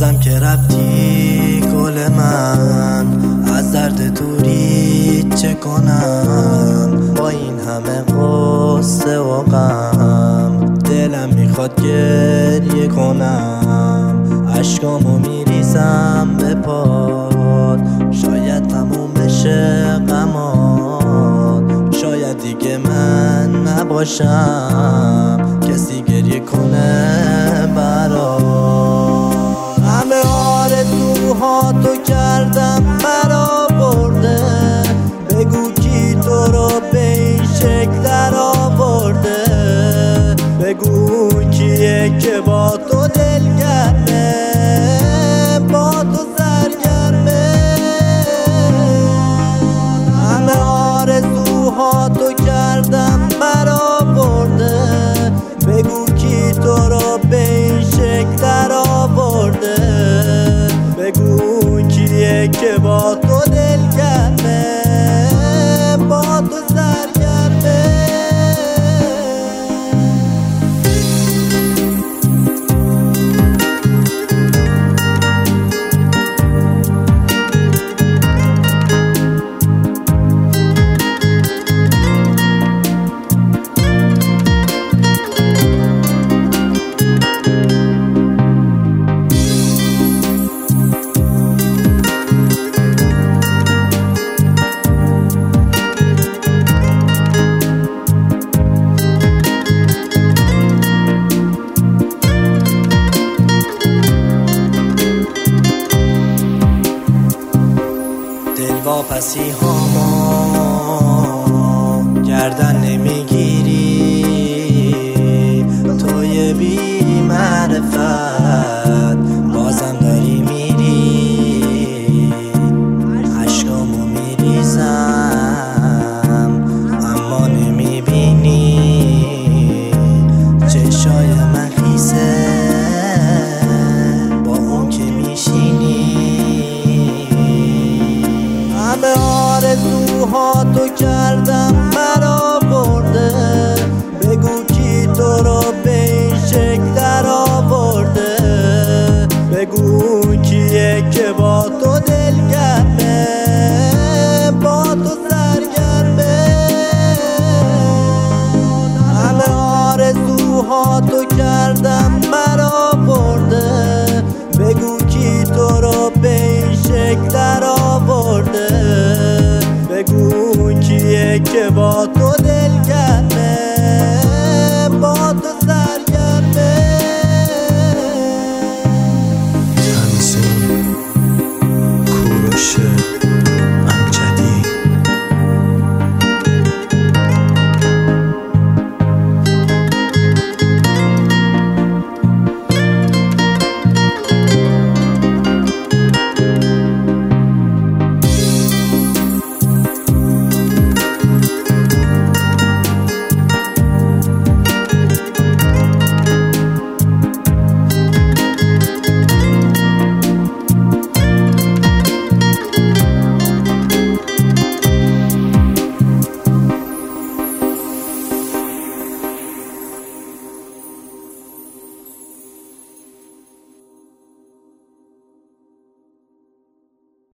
بازم که رفتی گل من، از درد دوری چه کنم؟ با این همه غصه و غم دلم میخواد گریه کنم. اشکامو میریزم به پات، شاید تموم بشه غمات، شاید دیگه من نباشم کسی گریه کنه برات. همه آرزوهاتو کردم برآورده، بگو کی تو رو به این شکل در آورده، بگو کیه که با تو دلگرمه، با تو سرگرمه. همه آرزوهاتو کردم برآورده، بگو کی تو رو به این شکل در آورده، بگو کیه که با تو دلگرمه، با تو سرگرمه. واپسی هامو گردن نمیگیری، توی بی معرفت